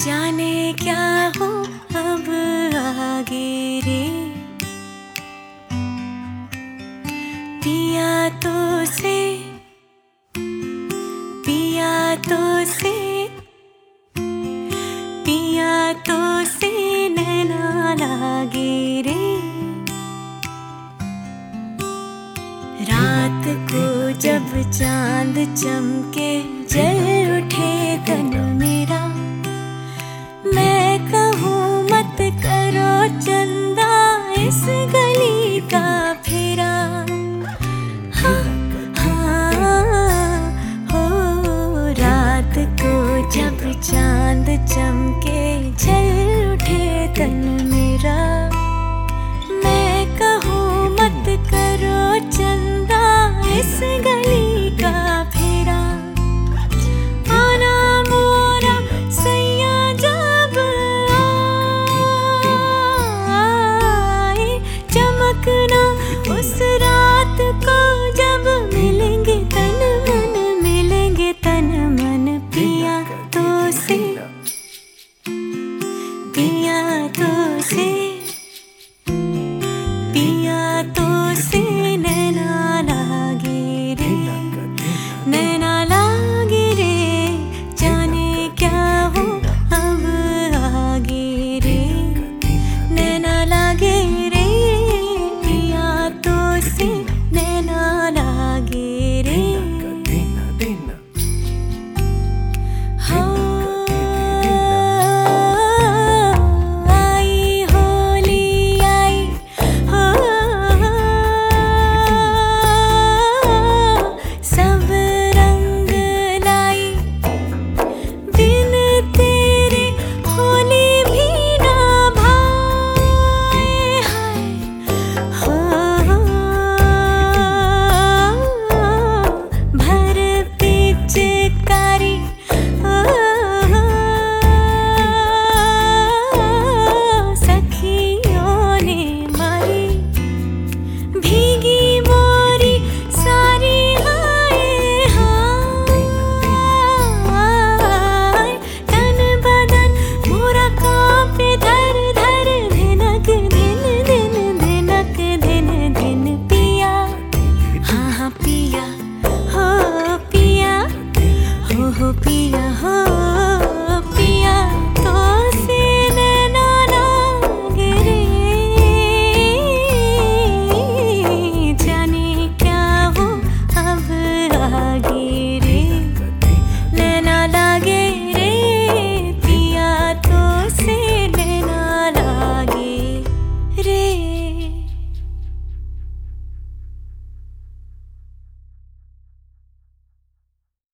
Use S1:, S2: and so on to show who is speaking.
S1: जाने क्या हो अब आगे रे, पिया तो से पिया तो से पिया तो से नैना लागे रे। रात को जब चांद चमके जल उठे तन मेरा, मैं कहूँ मत करो चंदा इस गली का फेरा। हाँ, हाँ, हो रात को जब चांद चमके जल उठे तन मेरा, मैं कहूँ मत करो चंदा इस गली का फेरा। आना मोरा सैया जब आए, चमकना उस रात को जब मिलेंगे तन मन, मिलेंगे तन मन। पिया तो से